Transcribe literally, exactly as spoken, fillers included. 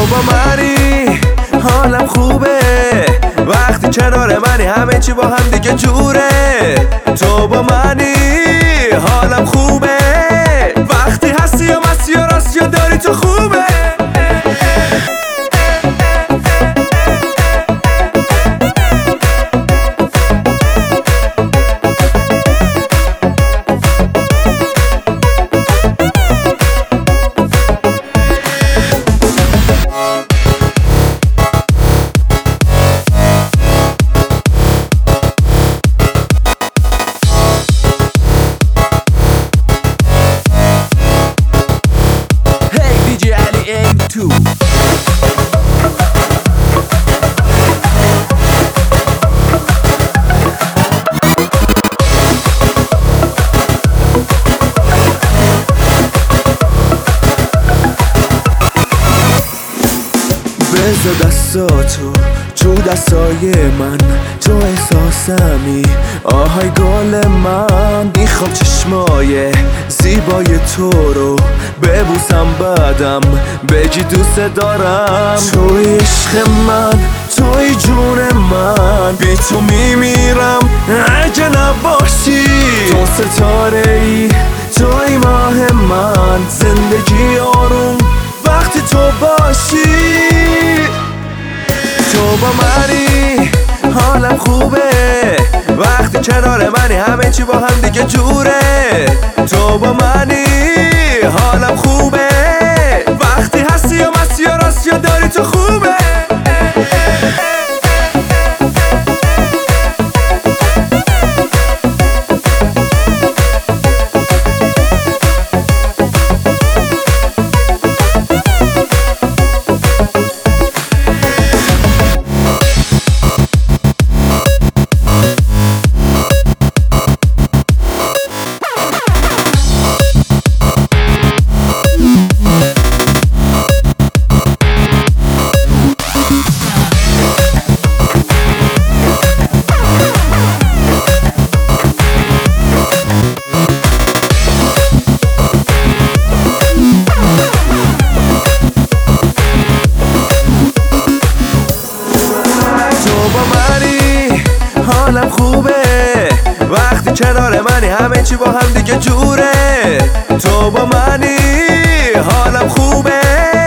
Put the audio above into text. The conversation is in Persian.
با منی حالم خوبه، وقتی کنار منی همه چی با هم دیگه جوره. تو با منی حالم خوبه، وقتی هستی یا مستی یا راستی یا داری تو خوبه. بذار دستاتو تو دستای من، تو احساسمی آهای گل من. میخوام چشمای زیبای تو رو ببوسم بعدم بگی دوست دارم. توی عشق من، توی جون من، بی تو میمیرم اگه نباشی. تو ستاره ای، توی ماه من، زندگی آروم وقتی تو باشی. تو با منی حالم خوبه، وقتی کنار منی همه چی با هم دیگه جوره. تو با منی حالم خوبه، وقتی هستی یا مستی یا راستی یا داری تو خوبه. حالم خوبه، وقتی کنار منی همه چی با هم دیگه جوره. تو با منی حالم خوبه.